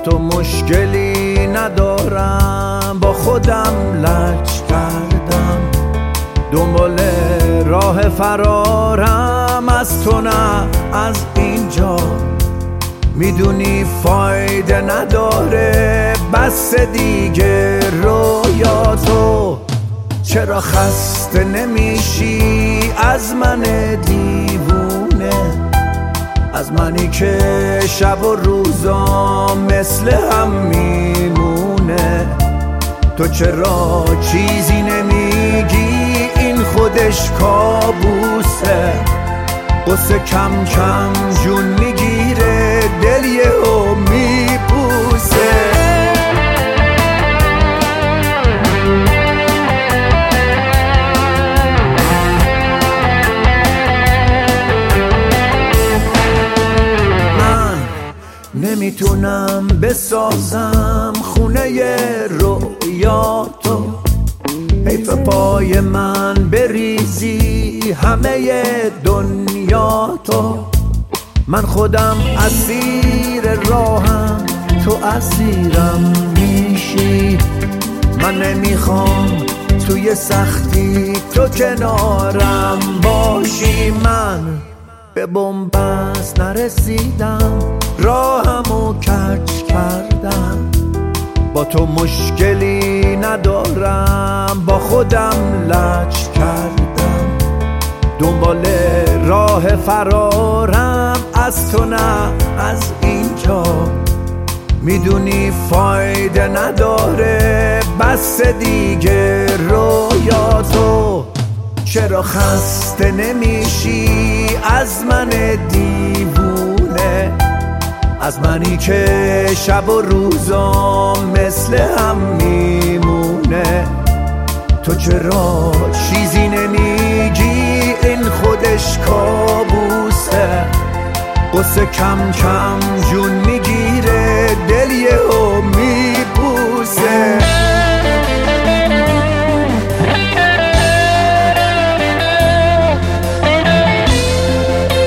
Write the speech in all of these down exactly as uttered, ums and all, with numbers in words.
تو مشکلی ندارم، با خودم لج کردم، دنبال راه فرارم از تو نه از اینجا. میدونی فایده نداره بس دیگه رویاتو. چرا خسته نمیشی از من دیوونه، از منی که شب و روزا مثل هم میمونه؟ تو چرا چیزی نمیگی؟ این خودش کابوسه. قصه کم کم جون میگیره، دل یهو میپوسه. نمیتونم بسازم خونه رویاتو، حیف پای من بریزی همه دنیاتو. من خودم اسیر راهم، تو اسیرم میشی. من نمیخوام توی سختی تو کنارم باشی. من به بن‌بست نرسیدم، راهمو کج کردم، با تو مشکلی ندارم، با خودم لج کردم، دنبال راه فرارم از تو نه از اینجا. میدونی فایده نداره بس دیگه رویاتو. چرا خسته نمیشی از من دیوونه، از منی که شب و روزا مثل هم میمونه؟ تو چرا چیزی نمیگی؟ این خودش کابوسه. قصه کم کم جون میگیره، دل یهو میپوسه.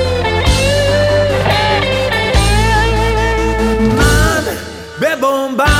به بن‌بست